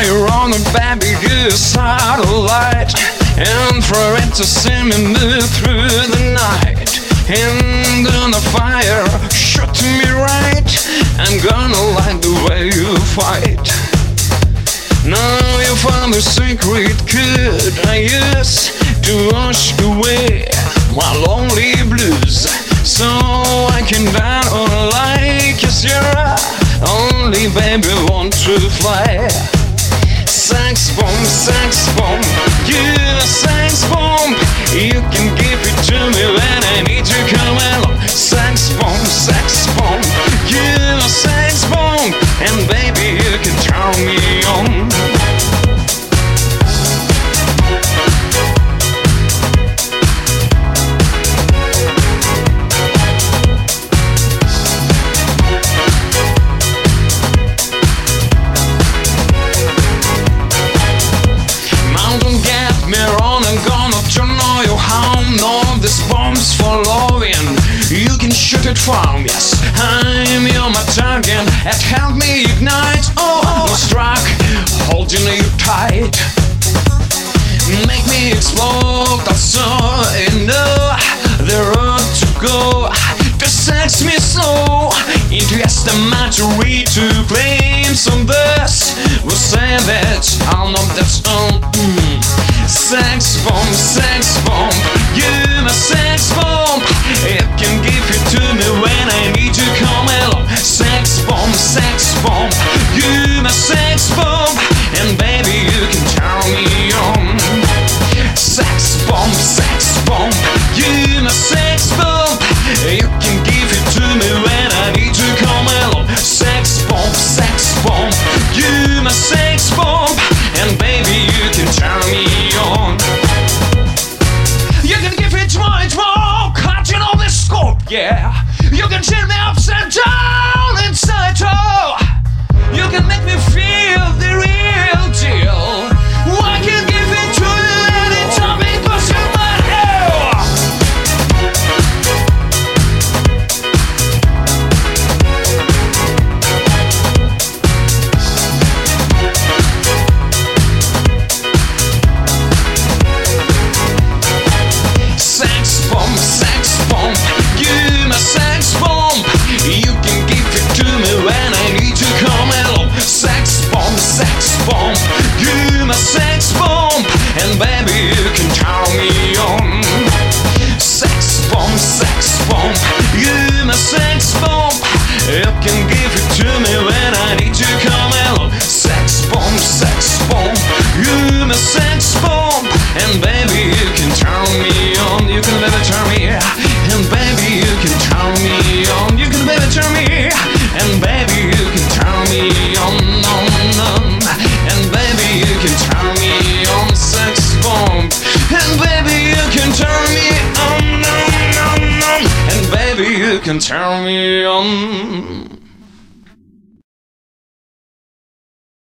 you're on a baby, you satellite, and for it to see me move through the night. Into the fire, shut me right. I'm gonna like the way you fight. Now you found the secret code I use to wash away my lonely blues, so I can dance on like a Sierra. Only baby want to fly. Sex bomb, you a sex bomb. You can give it to me when I need to come along. Sex bomb, you a sex bomb, and baby you can turn me on. This bomb's for loving, you can shoot it from. Yes, I'm your my target, and help me ignite. Oh, no struck, holding you tight. Make me explode, that's all you know. The road to go, to sex me slow. Into just a mastery to claim some best. We'll say that I'm not that's all. Sex bomb, you my sex bomb. You can give it to me when I need to come along. Sex bomb, you my sex bomb, and baby you can turn me on. Sex bomb, you my sex bomb. You can give it to me when I need to come along. Sex bomb, you my sex bomb, and baby you can turn me on. You can give it more, cutting all the scope, yeah. You can turn me upside down inside, oh. You can make me feel the real deal. I can give it to you anytime it goes in my hair. Sex bomb, you my sex bomb. You can give it to me when I need to come along. Sex bomb, you my sex bomb, and baby you can turn me on. Sex bomb, you my sex bomb. You can give it to me when I need to come along. Sex bomb, you my sex bomb, and baby you can turn me on. You can never turn me, and baby you can turn me on. You can never turn me, and baby you can turn me on, and baby you can turn me on. Sex bomb, and baby you can turn me on, and baby you can turn me on.